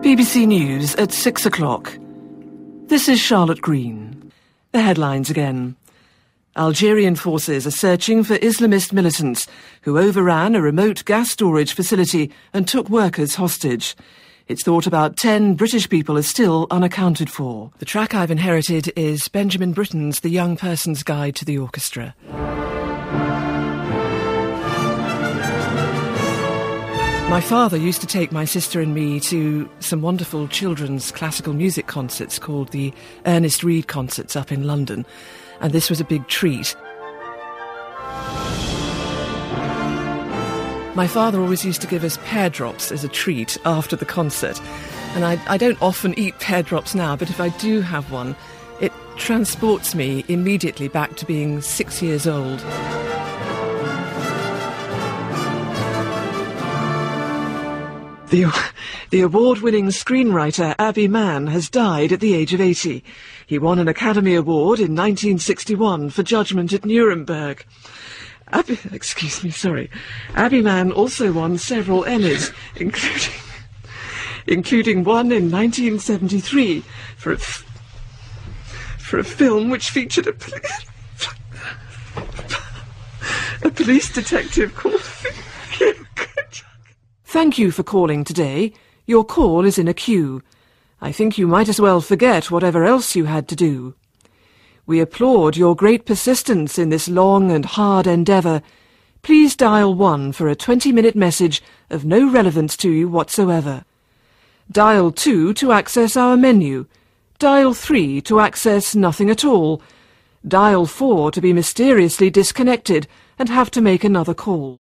BBC News at 6 o'clock. This is Charlotte Green. The headlines again. Algerian forces are searching for Islamist militants who overran a remote gas storage facility and took workers hostage. It's thought about 10 British people are still unaccounted for. The track I've inherited is Benjamin Britten's The Young Person's Guide to the Orchestra. My father used to take my sister and me to some wonderful children's classical music concerts called the Ernest Reid Concerts up in London, and this was a big treat. My father always used to give us pear drops as a treat after the concert, and I don't often eat pear drops now, but if I do have one, it transports me immediately back to being 6 years old. The award-winning screenwriter Abbie Mann has died at the age of 80. He won an Academy Award in 1961 for Judgment at Nuremberg. Abbie Mann also won several Emmys, including one in 1973 for a film which featured a police detective called... Thank you for calling today. Your call is in a queue. I think you might as well forget whatever else you had to do. We applaud your great persistence in this long and hard endeavour. Please dial 1 for a 20-minute message of no relevance to you whatsoever. Dial 2 to access our menu. Dial 3 to access nothing at all. Dial 4 to be mysteriously disconnected and have to make another call.